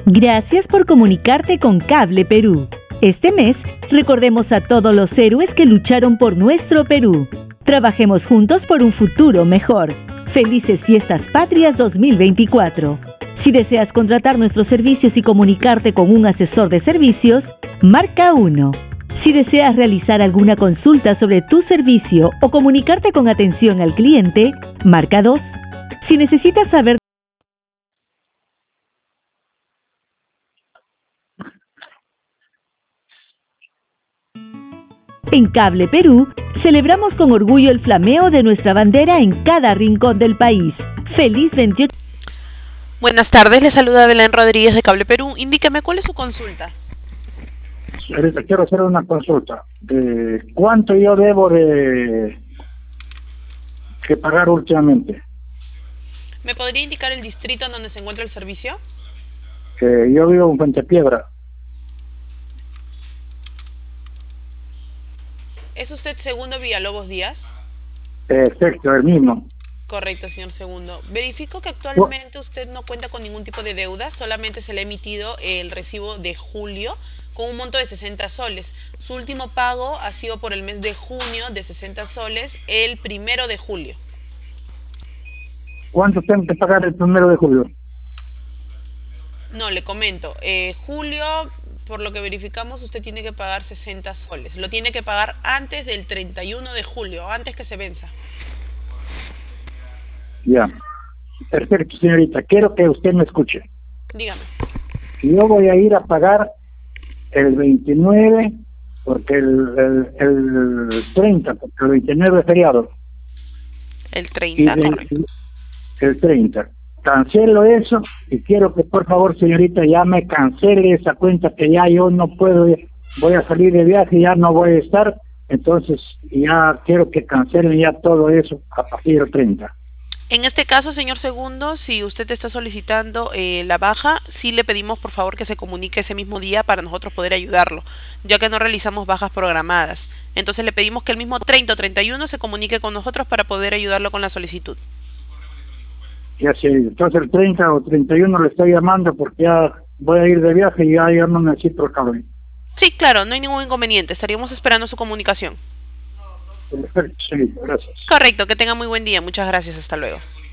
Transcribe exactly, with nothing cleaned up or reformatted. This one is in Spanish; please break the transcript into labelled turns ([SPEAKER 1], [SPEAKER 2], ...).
[SPEAKER 1] Gracias por comunicarte con Cable Perú. Este mes, recordemos a todos los héroes que lucharon por nuestro Perú. Trabajemos juntos por un futuro mejor. Felices Fiestas Patrias dos mil veinticuatro. Si deseas contratar nuestros servicios y comunicarte con un asesor de servicios, marca uno. Si deseas realizar alguna consulta sobre tu servicio o comunicarte con atención al cliente, marca dos. Si necesitas saber En Cable Perú, celebramos con orgullo el flameo de nuestra bandera en cada rincón del país. ¡Feliz veintiocho!
[SPEAKER 2] Buenas tardes, le saluda Belén Rodríguez de Cable Perú. Indíqueme, ¿cuál es su consulta?
[SPEAKER 3] Ahorita quiero hacer una consulta. De ¿Cuánto yo debo de que pagar últimamente?
[SPEAKER 2] ¿Me podría indicar el distrito en donde se encuentra el servicio?
[SPEAKER 3] Que yo vivo en Puente Piedra.
[SPEAKER 2] ¿Es usted Segundo Villalobos Díaz?
[SPEAKER 3] Perfecto, el mismo.
[SPEAKER 2] Correcto, señor Segundo. Verifico que actualmente usted no cuenta con ningún tipo de deuda, solamente se le ha emitido el recibo de julio con un monto de sesenta soles. Su último pago ha sido por el mes de junio de sesenta soles, el primero de julio.
[SPEAKER 3] ¿Cuánto tengo que pagar el primero de julio?
[SPEAKER 2] No, le comento. Eh, julio, por lo que verificamos, usted tiene que pagar sesenta soles. Lo tiene que pagar antes del treinta y uno de julio, antes que se venza.
[SPEAKER 3] Ya. Perfecto, señorita. Quiero que usted me escuche.
[SPEAKER 2] Dígame.
[SPEAKER 3] Yo voy a ir a pagar el veintinueve, porque el, el, el treinta, porque el veintinueve es feriado.
[SPEAKER 2] El treinta,
[SPEAKER 3] Y de-
[SPEAKER 2] correcto.
[SPEAKER 3] El treinta. Cancelo eso y quiero que por favor, señorita, ya me cancele esa cuenta, que ya yo no puedo, voy a salir de viaje y ya no voy a estar, entonces ya quiero que cancelen ya todo eso a partir del treinta.
[SPEAKER 2] En este caso, señor Segundo, si usted está solicitando eh, la baja, sí le pedimos por favor que se comunique ese mismo día para nosotros poder ayudarlo, ya que no realizamos bajas programadas. Entonces le pedimos que el mismo treinta o treinta y uno se comunique con nosotros para poder ayudarlo con la solicitud.
[SPEAKER 3] Ya sé, entonces el treinta o treinta y uno le estoy llamando porque ya voy a ir de viaje y ya, ya no necesito el cable.
[SPEAKER 2] Sí, claro, no hay ningún inconveniente. Estaríamos esperando su comunicación.
[SPEAKER 3] Perfecto, señorita, gracias.
[SPEAKER 2] Correcto, que tenga muy buen día. Muchas gracias. Hasta luego.